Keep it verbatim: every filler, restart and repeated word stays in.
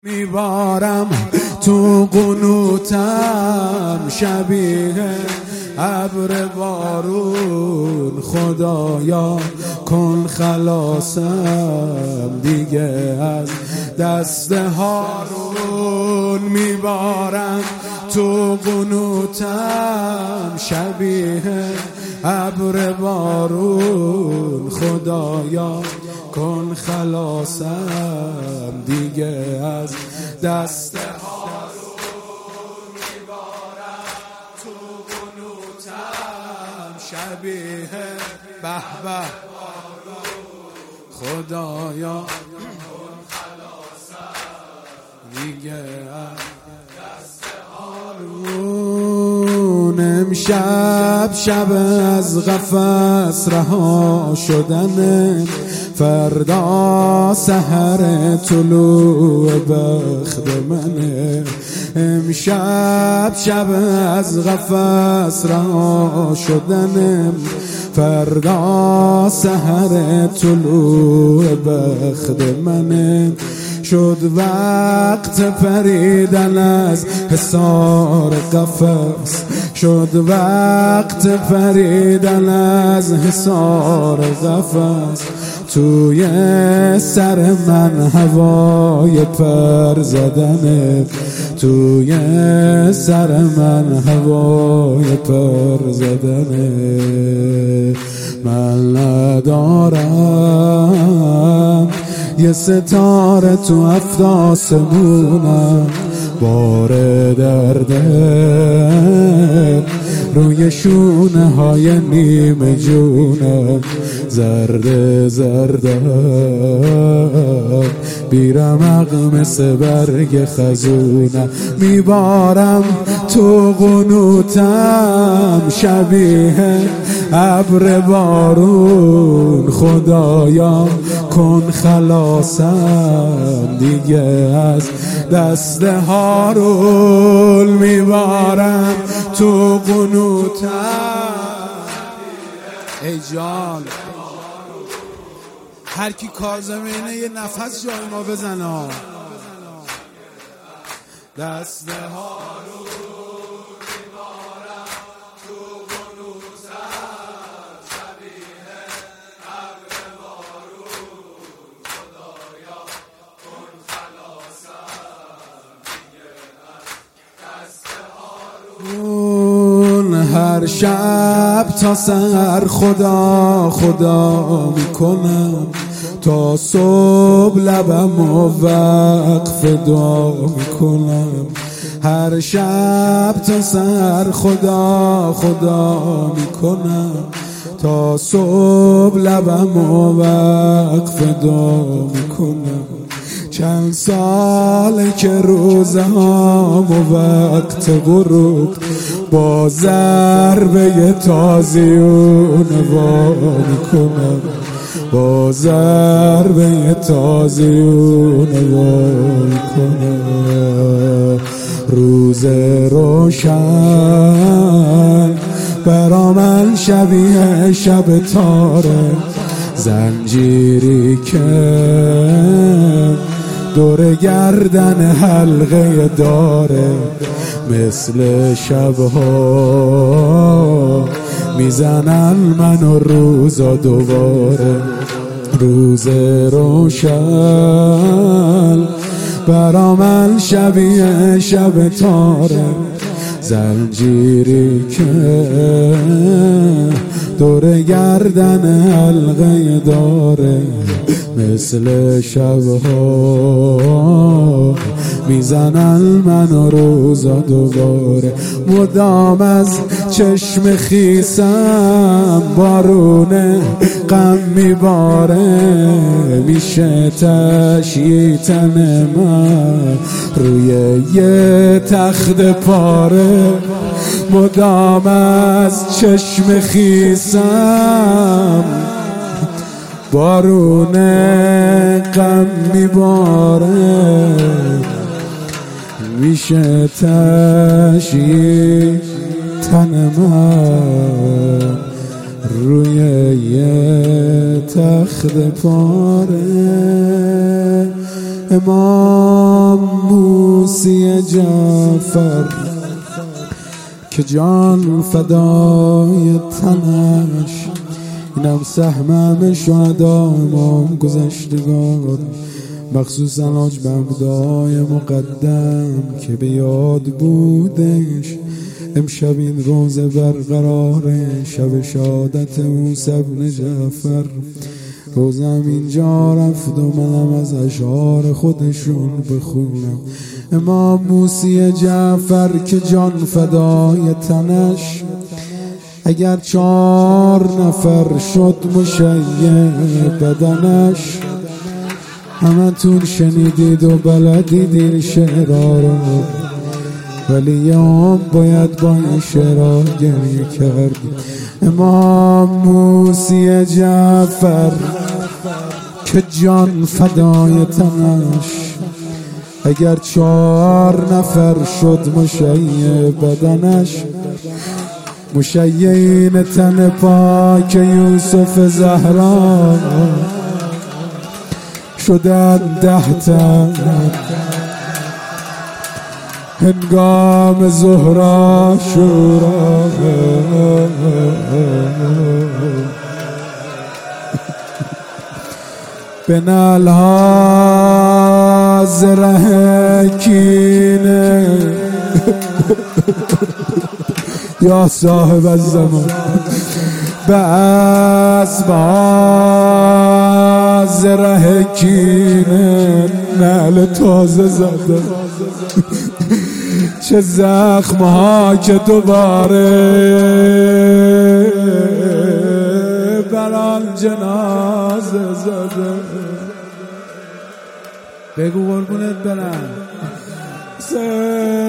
میبارم تو قنوتم شبیه ابر بارون، خدایا کن خلاصم دیگه از دست هارون. میبارم تو قنوتم شبیه ابر بارون، خدایا کن خلاصم دیگه از دست هارون. میبارم تو قنوتم شبیه به به خدایا کن خلاصم دیگه از دست هارون. امشب شب از قفس رها شدن، فردا سحر طلوع بخت منه. امشب شب از قفس رها شدنم، فردا سحر طلوع بخت منه. شد وقت پریدن از حصار قفس، شد وقت پریدن از حصار قفس. توی سر من هوای پر زدنه، توی سر من هوای پر زدنه. من ندارم یه ستاره تو هفت آسمونم، بار درده روی شونه های نیمه جونم. زرده زرده بیرمق مثل برگ خزونم. میبارم تو قنوتم شبیه ابر بارون، خدایا کن خلاصم دیگه از دست هارون. میبارم تو قنوتم. ای جان هر کی کاظمینه یه نفس جای ما بزنه. دست هارون میبارم تو قنوتم شبیه ابر بارون، خدایا کن خلاصم دیگه از دست هارون. هر شب تا سحر خدا خدا میکنم، تا صبح لبم و وقف دعا میکنم. هر شب تا سحر خدا خدا میکنم، تا صبح لبم و وقف دعا میکنم. چند ساله که روزهام و وقت غروب با ضربه تازیون وا میکنم، با ضربه تازیون وا میکنم. روز روشن برا من شبیه شب تاره، زنجیری که دور گردن حلقه داره. مثل شبها میزنن منو روزا دوباره. روز روشن برا من شبیه شب تاره، زنجیری که دور گردن حلقه داره. مثل شبها میزنن منو روزا دوباره. مدام از چشم خیسم بارونه غم میباره، میشه تشییطن من روی یه تخت پاره. مدام از چشم خیسم بارونه غم میباره، میشه تشییطن من روی یه تخت پاره. امام موسی جعفر که جان فدای تنش، اینم سهم شهدا امام گذشتگان، مخصوصا حاج بغدای مقدم که به یاد بودش. امشب این روزه برقراره، شب شهادت موسی بن جعفر. روزم اینجا رفت و منم از اشعار خودشون بخونم. امام موسی جعفر که جان فدای تنش، اگر چهار نفر شد مشیع بدنش. همه تون شنیدید و بلدید این شعرها رو، ولی یه هم باید با این شعرها گریه کرد. امام موسی جعفر که جان فدای تنش، اگر چهار نفر شد مشیع بدنش. مشیعین تن پاک یوسف زهرا شدن ده تن، هنگام زهرا شورا. به نالها زره کینه یا صاحب الزمان، به اسبها زره کینه نعل تازه زده. چه زخمها که دوباره بران جنازه زده. بگو قربونت برم.